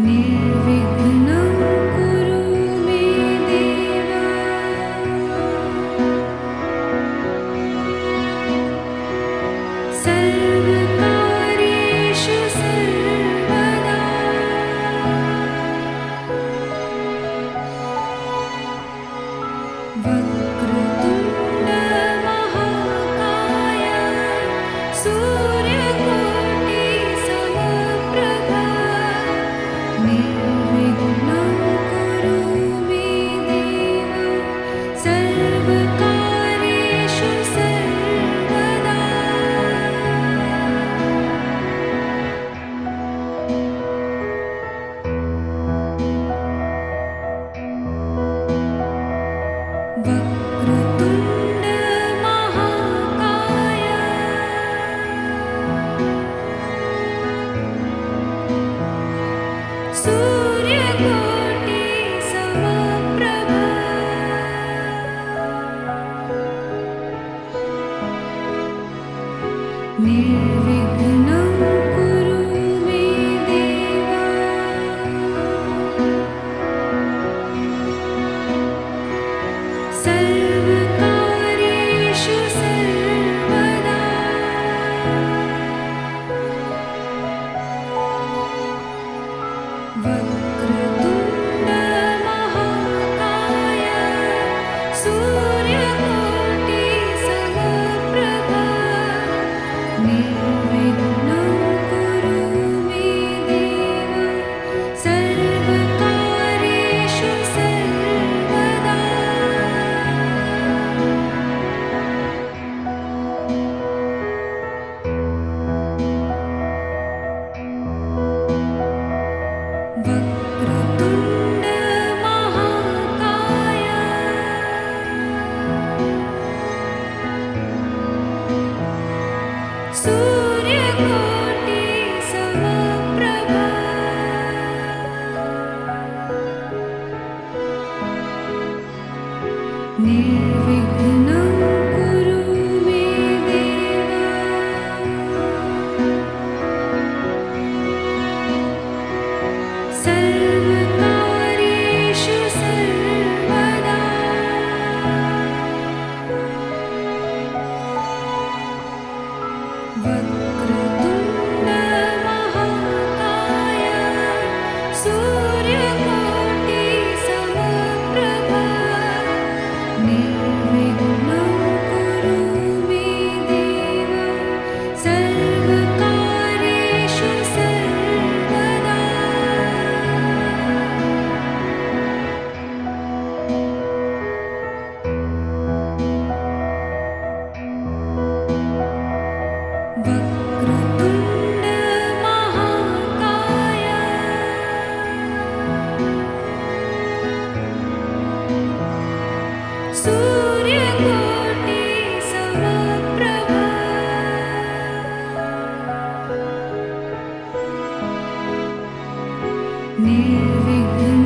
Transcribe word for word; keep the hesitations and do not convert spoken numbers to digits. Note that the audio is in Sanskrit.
निर्विघ्नं कुरु मे देव सर्वकार्येषु सर्वदा वक्रतुण्ड महाकाय सूर्यकोटि समप्रभा निर्विघ्नं कुरु मे देव सर्वकार्येषु सर्वदा वक्रतुण्ड महाकाय सूर्यकोटि समप्रभा निर्विघ्नं कुरु मे देव सर्वकार्येषु सर्वदा वक्रतुण्ड महाकाय सूर्यकोटि समप्रभा निर्विघ्नं कुरु मे देव सर्वकार्येषु सर्वदा वक्रतुण्ड महाकाय सूर्यकोटि समप्रभा निर्विघ्नं कुरु मे देव सर्वकार्येषु सर्वदा वक्रतुण्ड महाकाय सूर्यकोटि समप्रभा निर्विघ्नं कुरु मे देव सर्वकार्येषु सर्वदा वक्रतुण्ड महाकाय सूर्यकोटि समप्रभा निर्विघ्नं